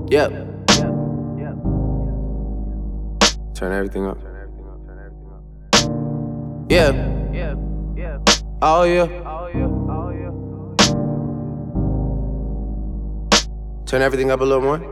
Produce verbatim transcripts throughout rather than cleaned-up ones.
Yep. Turn everything up. Yeah. Oh yeah. Turn everything up a little more.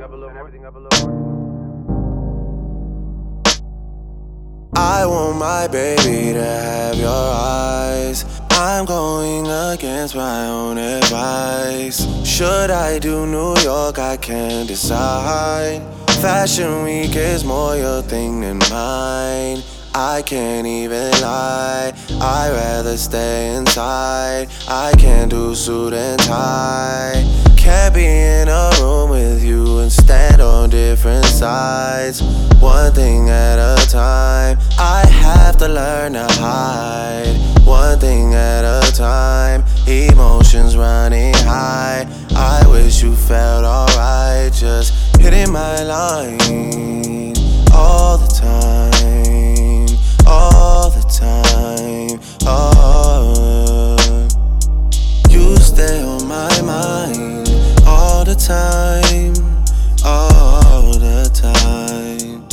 I want my baby to have your eyes. I'm going against my own advice. Should I do New York? I can't decide. Fashion week is more your thing than mine. I can't even lie, I'd rather stay inside. I can't do suit and tie. Can't be in a room with you and stand on different sides. One thing at a time, I have to learn to hide. One thing at a time, emotions running high. I wish you felt alright, just hitting my line all the time, all the time. Oh, you stay on my mind all the time, all the time.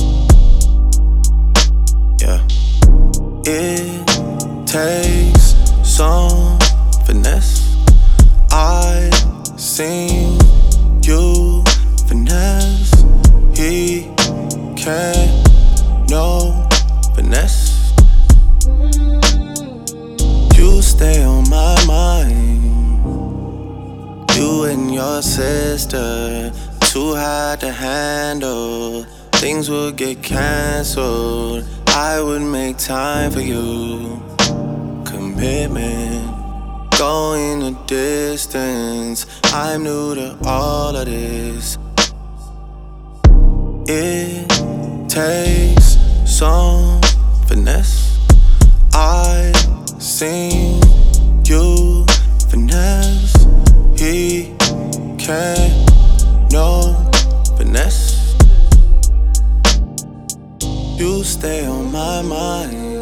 Yeah. It takes some finesse. I seen you finesse. He can't, no finesse. You stay on my mind. You and your sister, too hard to handle. Things would get cancelled. I would make time for you. Commitment, going the distance. I'm new to all of this. It takes some finesse. I seen you finesse. He can't, no finesse. You stay on my mind.